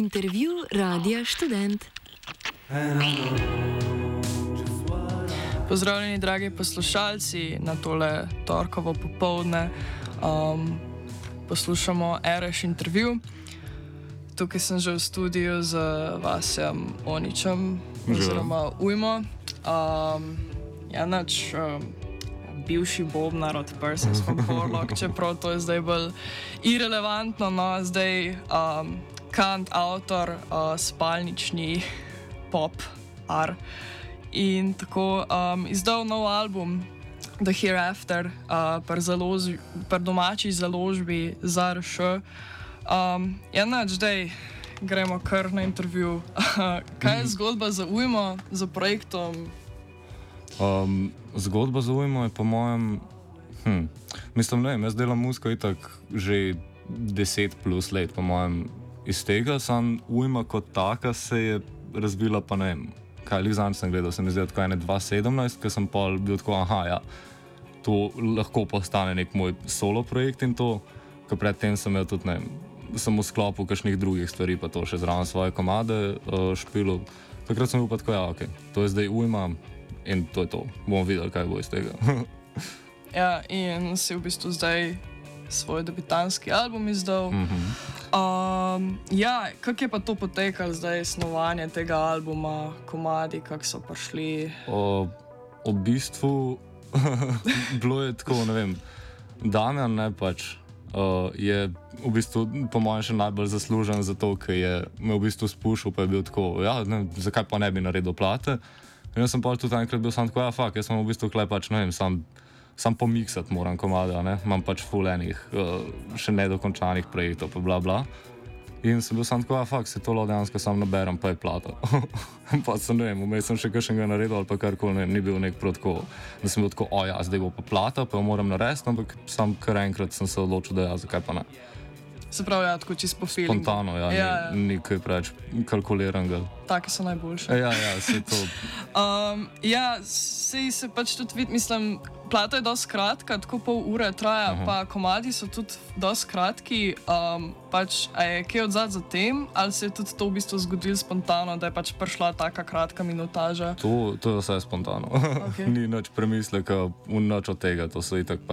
Intervju Radia Študent. Pozdravljeni, dragi poslušalci, na tole torkovo popoldne. Poslušamo Ereš intervju. Tukaj sem že v studiu z Vasjem Oničem, oziroma Ujmo. Bivši bobnar od Persons from Porlock, čeprav to je zdaj bolj irelevantno, no, zdaj kant avtor, spalnični pop ar. In tako izdal nov album The Hereafter pri domači založbi ZRŠ. Zdaj gremo kar na intervju. Kaj je zgodba za Ujmo, za projektom? Zgodba za Ujmo je po mojem, jaz delam muziko itak že 10 plus let, po mojem, iz tega sam Ujma kot taka se je razvila, pa ne vem, kaj lih zanj sem gledal, se mi zdi tako 2017, ker sem pol bil tako, to lahko postane nek moj solo projekt in to, ker predtem sem imel tudi, sem v sklopu kakšnih drugih stvari, pa to še zraven svoje komade špilil. Takrat sem bil pa tako, to je zdaj Ujma. In to je to. Bomo videli, kaj bo iz tega. Ja, in si v bistvu zdaj svoj debitanski album izdal. Kako je pa to potekalo zdaj, snovanje tega albuma, komadi, kako so prišli? V bistvu bilo je tako, Damjan je v bistvu po mojem še najbolj zaslužen za to, ker je me v bistvu spuščal, pa je bil tako, zakaj pa ne bi naredil plate. In jaz sem pa tudi enkrat bil sam tako, jaz sem v bistvu sam pomiksati moram komade, imam ful enih še nedokončanih projektov, pa bla bla. In sem bil sam tako, se to dejansko sam naberem, pa je plata. Pa sem, vmes sem še kakšnega naredil ali pa karkoli, ni bil nek protko, da sem bil tako, zdaj bo pa plata, pa jo moram narediti, ampak sam kar enkrat sem se odločil, da zakaj pa ne. Se pravi, tako čisto po filmu. Spontano, ni kaj preveč kalkuliranega. Take so najboljše. Se to. Sej se tudi vidi, mislim, plata je dosti kratka, tako pol ure traja, pa komadi so tudi dosti kratki. A je kaj odzad za tem, ali se je tudi to v bistvu zgodilo spontano, da je prišla taka kratka minutaža? To je vse spontano. Okay. Ni nič premisleka, nič od tega, to so itak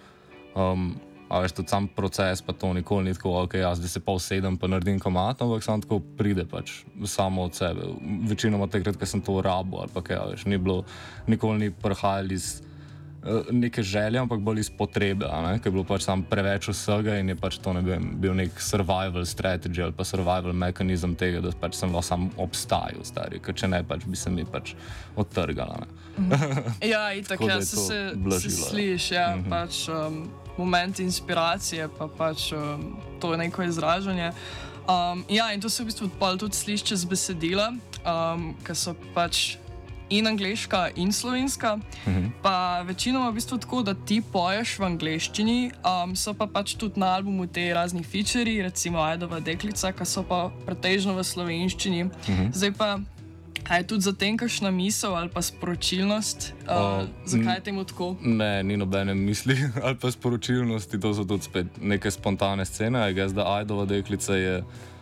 tudi sam proces, pa to nikoli ni tako, zdaj se pa usedem pa naredim komad, ampak sam tako pride samo od sebe. Večinoma takrat, ko sem to rabil ali pa kaj, nikoli ni prihajal iz neke želje, ampak bolj iz potrebe, ker je bilo sam preveč vsega in je to bil nek survival strategy ali pa survival mehanizem tega, da sem sam obstajal, stari, ker če ne, bi se mi odtrgala. Itak, se sliš, moment inspiracije, pa to je neko izražanje. In to se v bistvu tudi sliši čez besedila, ki so in angleška in slovenska. Pa večinoma v bistvu tako, da ti poješ v angleščini, so pa tudi na albumu te razni featurji, recimo Ajdova deklica, ki so pa pretežno v slovenščini. Zdaj pa, a je tudi za tem kakšna misel ali pa sporočilnost? Zakaj je temu tako? Ne, ni nobene misli ali pa sporočilnosti, to so tudi spet neke spontane scene. Da Ajdova deklica je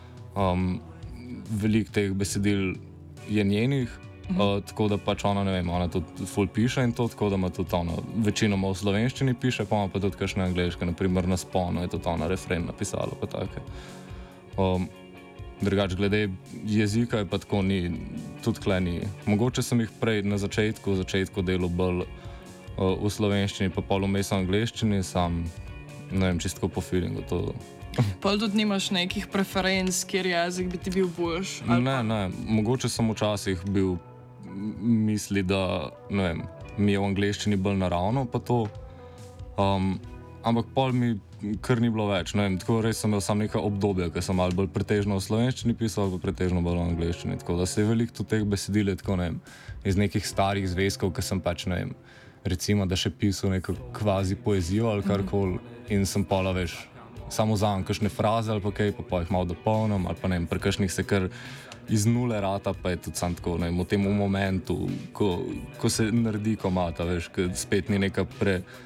veliko teh besedil je njenih, tako da ona, ona tudi ful piše in to, tako da ima tudi ona večinoma v slovenščini piše, pa ima pa tudi kakšne angleške, naprimer na Sponu je tudi ona refren napisala, pa take. Drugač, glede jezika je pa tako tudi kleni. Mogoče sem jih prej na začetku delal bolj v slovenščini, pa pol vmes v angleščini, sam, čisto po feelingu to. Pol tudi nimaš nekih preferenc, kjer jezik bi ti bil boljš? Ne, mogoče sem včasih bil misli, da, mi je v angleščini bolj naravno, pa to. Ampak pol mi kar ni bilo več, tako res sem imel sam neka obdobja, ker sem malo bolj pretežno v slovenščini pisal, pa pretežno bolj v angleščini, tako da se je veliko tudi teh besedil, tako iz nekih starih zvezkov, ker sem recimo, da še pisal neko kvazi poezijo ali karkoli in sem pola, samo vzamem kakšne fraze ali pa kaj, pa jih malo dopolnim ali pa pri kakšnih se kar iz nule rata, pa je tudi sam tako, v tem momentu, ko se naredi komata, ker spet ni neka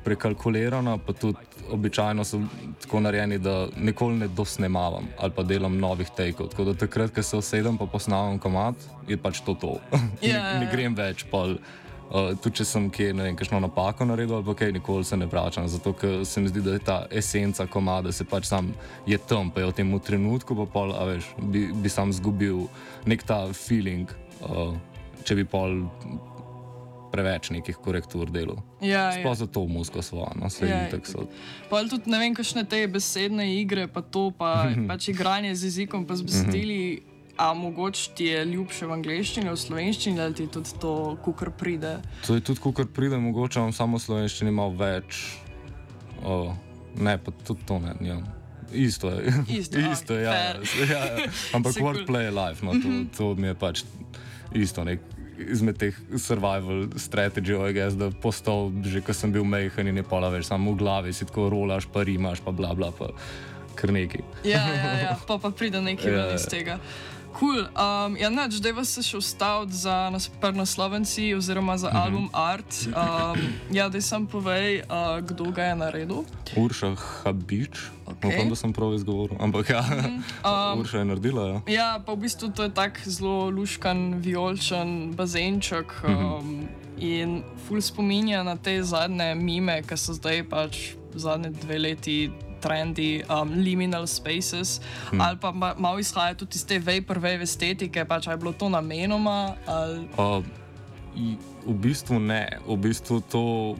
prekalkulirana, pa tudi običajno so tako narejeni, da nikoli ne dosnemavam ali pa delam novih take-ov. Tako da takrat, ko se usedem pa posnamem komad, je pač to. Ne grem več pol. Tudi če sem kje, ne vem, kakšno napako naredil ali pa kaj, nikoli se ne vračam, zato ker se mi zdi, da je ta esenca komada se pač sam je tam, pa je v tem trenutku, pa pol, a veš, bi sam zgubil nek ta feeling, če bi pol preveč nekih korektur delal. Sploh za to muziko svojo, no, se je tako so. Pa tudi ne vem, kakšne te besedne igre, pa to, pa pač igranje z jezikom, pa z besedili. A mogoče ti je ljubše v angleščini, v slovenščini, ali ti tudi to, kukar pride? To je tudi, kukar pride, mogoče imam samo v slovenščini malo več. Ne, pa tudi to ne, ja. Isto je. Isto je, ja. Ampak wordplay je life, no, to mi je pač isto, nek izmed teh survival strategy, da postal, že ko sem bil mejhen in je pola več, samo v glavi si tako rolaš, pa rimaš, pa bla bla, pa kar neki. Ja, pa pride nekaj ven iz tega. Cool. Ja, nač, daj vas se še ustaviti za naslovenci oziroma za album Art. Ja, daj sam povej, kdo ga je naredil. Urša Habič. Upam, da sem prav izgovoril, ampak ja, Urša je naredila, ja. Ja, pa v bistvu to je tak zelo luškan, vijoličen bazenček in ful spominja na te zadnje mime, ki so zdaj pač zadnje 2 leti trendi, liminal spaces, ali pa malo izhaja tudi iz te vaporwave estetike, pač je bilo to namenoma, ali... V bistvu ne, v bistvu to...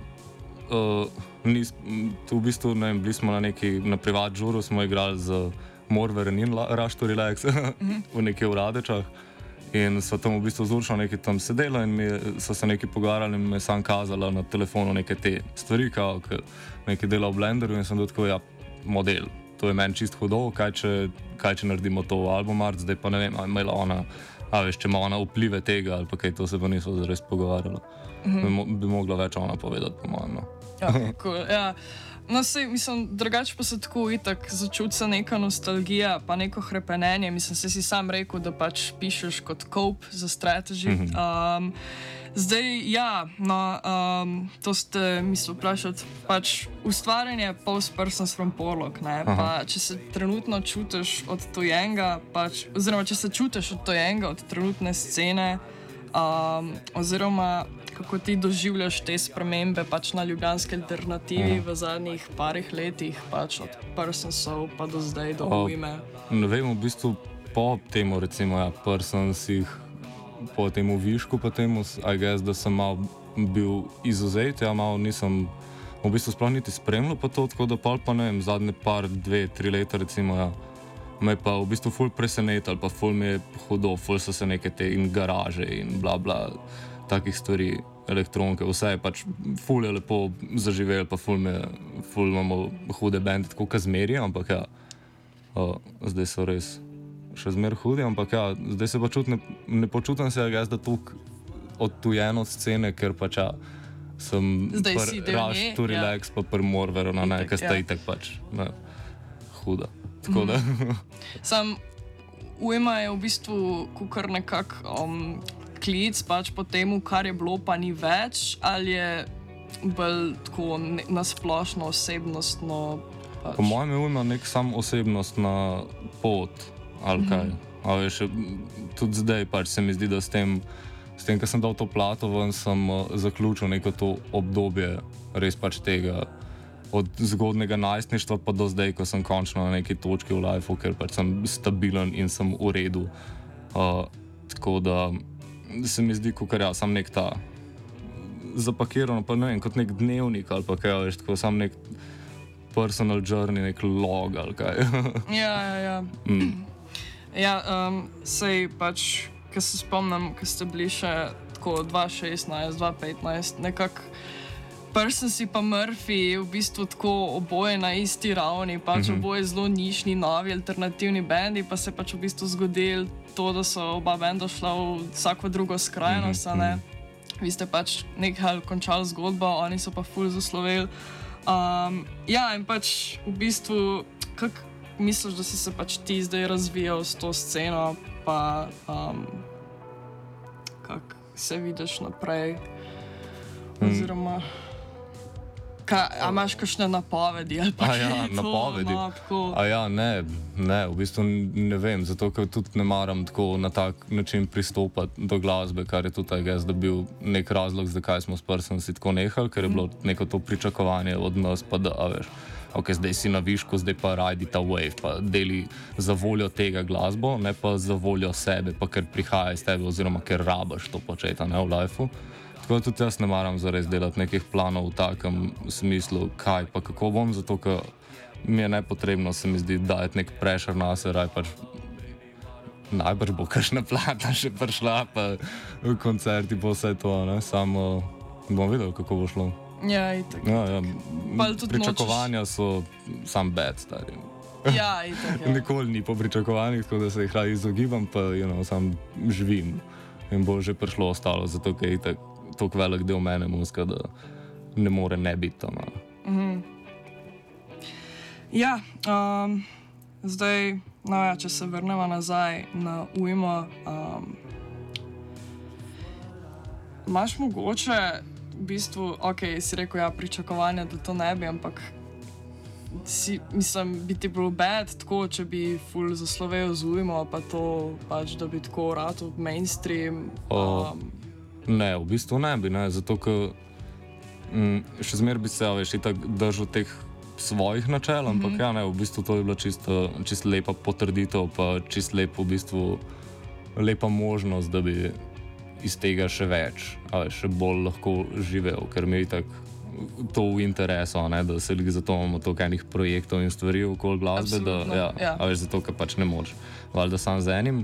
v bistvu, ne vem, bili smo na privat žuru, smo igrali z Morveren in Rush to Relax v nekaj Radečah in so tam v bistvu z Uršo nekaj tam sedela in so se nekaj pogovarjali in me sam kazala na telefonu neke te stvari, kao, nekaj dela v Blenderju in sem tako, ja, model. To je meni čist hudo, kaj če naredimo to v album art, zdaj pa ne vem, ali imela ona, veš, če ima ona vplive tega ali pa kaj, to se pa niso zares pogovarjala. Bi mogla več ona povedati, po mojem, no. Okay, cool, ja. No, sej, mislim, drugače pa se tako itak začuti se neka nostalgija, pa neko hrepenenje. Mislim, se si sam rekel, da pač pišeš kot cope za strategy. Zdaj, ja, no, to ste mislili vprašati, pač ustvarjanje Post Persons from Porlock, ne, pa če se trenutno čutiš odtojenega, pač, oziroma če se čutiš odtojenega od trenutne scene, oziroma kako ti doživljaš te spremembe pač na ljubljanski alternativi v zadnjih parih letih, pač od Personsov pa do zdaj do Ujme. Ne vem, v bistvu po temu, recimo, ja, Personsih, po temu višku, pa temu, I guess, da sem mal bil izuzet, ja, mal nisem v bistvu sploh niti spremljal pa to, tako da pol pa ne vem, zadnje 2-3 leta, recimo, ja, me pa v bistvu ful presenetal, pa ful mi je hudo, ful so se neke te in garaže in bla bla, takih stvari, elektronke, vse je pač ful je lepo zaživel, pa ful imamo hude bende, tako kazmeri, ampak ja, zdaj so res še zmer hudi, ampak ja, zdaj se pa ne počutim se, da tuk odtujen od scene, ker pač ja, sem Rush to Relax, pa Morveru, ne, ker sta itak pač, ne, huda. Tako da. Sam Ujma je v bistvu kukar nekak klic pač po temu, kar je bilo, pa ni več, ali je bolj tako nasplošno osebnostno pač? Po mojem je Ujma nek sam osebnostna pot, ali kaj. A veš, tudi zdaj pač se mi zdi, da s tem, ko sem dal to plato ven, sem zaključil neko to obdobje res pač tega od zgodnega najstništva pa do zdaj, ko sem končno na neki točki v lifeu, ker pač sem stabilen in sem v redu. Tako da se mi zdi, kakor ja, sam nek ta zapakirano, pa ne vem, kot nek dnevnik ali pa kaj, veš, tako sam nek personal journey, nek log ali kaj. Ja. Ja, sej pač, ko se spomnim, ko ste bili še tako 2016, 2015, nekako Persons pa Murphy v bistvu tako oboje na isti ravni, pač oboje zelo nišni, novi, alternativni bendi, pa se pač v bistvu zgodilo to, da so oba benda šla v vsako drugo skrajnost, ne. Vi ste pač nekaj končali zgodbo, oni so pa ful zasloveli. Ja, in pač v bistvu, kako misliš, da si se pač ti zdaj razvijal s to sceno, pa kako se vidiš naprej, oziroma... A imaš kakšne napovedi? Napovedi. Ne, v bistvu ne vem, zato ker tudi ne maram tako na tak način pristopati do glasbe, kar je tudi, da bil nek razlog, zakaj smo s Prsom si tako nehali, ker je bilo neko to pričakovanje od nas, pa da, veš, ok, zdaj si na višku, zdaj pa ride ta wave, pa deli za voljo tega glasbo, ne pa za voljo sebe, pa ker prihaja iz tebe, oziroma ker rabaš to početi, ne, v lifeu. Tako da tudi jaz ne maram zares delati nekih planov v takem smislu, kaj pa kako bom, zato ker mi je nepotrebno, se mi zdi, dajati nek pressure na se, raj pač najbrž bo kakšna plata še prišla, pa koncerti bo vse to, ne, samo bom videl, kako bo šlo. Ja, itak. Ja. Pričakovanja so sam bad, stari. Ja, itak, ja. Nikoli ni po pričakovanjih, tako da se jih radi izogibam, pa sam živim in bo že prišlo ostalo, zato ker je itak toliko velik del mene muzika, da ne more ne biti tam. Ja, zdaj, no ja, če se vrnemo nazaj na Ujmo, imaš mogoče v bistvu, ok, si rekel, ja, pričakovanja, da to ne bi, ampak mislim, bi ti bilo bad tako, če bi ful zaslovel z Ujmo, pa to pač, da bi tako rato mainstream. Ne, v bistvu ne bi, ne, zato ker še zmer bi se, veš, itak držal teh svojih načel, ampak ja, ne, v bistvu to je bila čisto lepa potrditev, pa čisto lep, v bistvu lepa možnost, da bi iz tega še več, še bolj lahko živel, ker mi je itak to v interesu, ne, da se zato imamo toliko enih projektov in stvari okoli glasbe, absolutno, da, ja. Veš, zato, ker pač ne moreš, valjda sam z enim.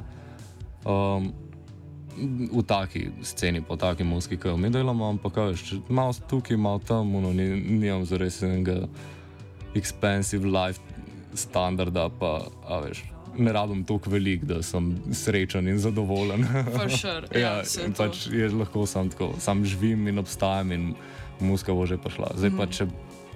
V taki sceni, po taki muziki, ki jo mi delamo, ampak veš, malo tukaj, malo tam, nimam zares enega expensive life standarda, pa veš, ne rabim toliko velik, da sem srečen in zadovoljen. For sure, ja, in pač je lahko sam tako, sam živim in obstajam in muzika bo že prišla. Zdaj pa če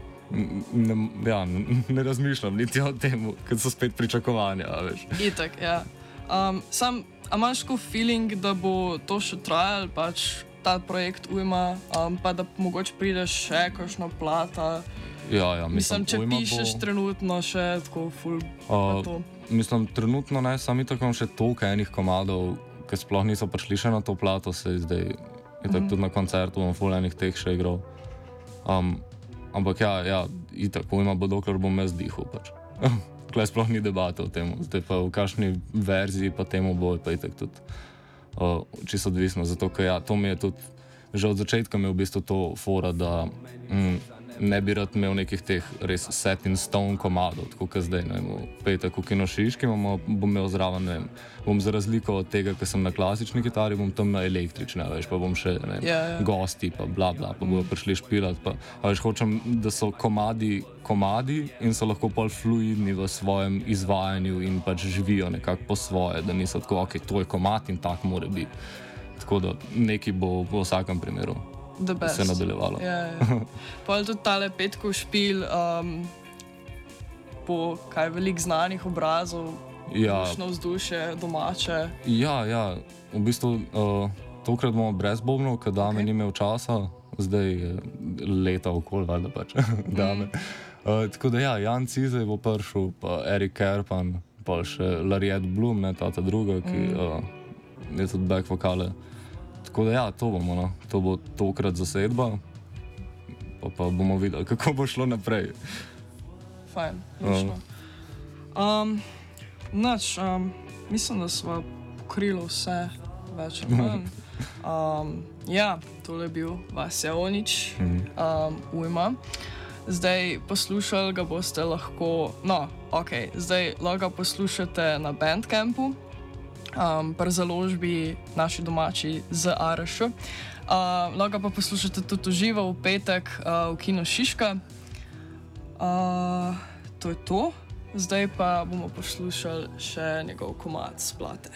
ne razmišljam niti o tem, ker so spet pričakovanja, veš. Itak, ja. A imaš tako feeling, da bo to še trajal, pač ta projekt Ujma, pa da mogoče prideš še kakšno plata? Ja, mislim, če pišeš trenutno še tako full pa to. Mislim, trenutno ne, sami tako imam še toliko enih komadov, ki sploh niso prišli še na to plato, se zdaj je tako tudi na koncertu, bom full enih teh še igral. Ampak ja, itak Ujma bo dokler bom jaz dihal, pač. Tukaj sploh ni debate o tem, zdaj pa v kakšni verziji pa temu bo pa itak tudi čisto odvisno, zato ker ja, to mi je tudi, že od začetka mi je v bistvu to fora, da ne bi rad imel nekih teh res set in stone komadov, tako kot zdaj, ne vem, v petek v Kino Šiški bom imel zraven, ne vem, bom za razliko od tega, ker sem na klasični kitari, bom tam na električne, veš, pa bom še, ne vem, gosti, pa bla bla, pa bodo prišli špilat, pa veš, hočem, da so komadi in so lahko pol fluidni v svojem izvajanju in pač živijo nekako po svoje, da niso tako, ok, to je komad in tak mora biti. Tako da nekaj bo v vsakem primeru se nadaljevalo. Ja. Pa je tudi tale petkov špil, po kaj veliko znanih obrazov, dušno vzdušje, domače. Ja, v bistvu tokrat bomo brez bobnov, ker Dame ni imel časa, zdaj je leta okoli, valjda pač, Dame. Tako da ja, Jan Cizej bo prišel, pa Erik Kerpan, pa še Lariet Blum, ne, ta druga, ki je tudi back vokale. Tako da ja, to bomo, no. To bo tokrat zasedba, pa bomo videli, kako bo šlo naprej. Fajn, lično. Mislim, da sva pokrila vse več ali manj. Ja, tole je bil Vasja Onič, Ujma. Zdaj poslušali ga boste lahko, zdaj lahko ga poslušate na Bandcampu, pri založbi naši domači z ARŠ. Lahko ga pa poslušate tudi živo v petek v Kino Šiška. To je to. Zdaj pa bomo poslušali še njegov komad s plate.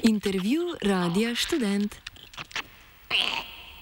Intervju Radia Študent.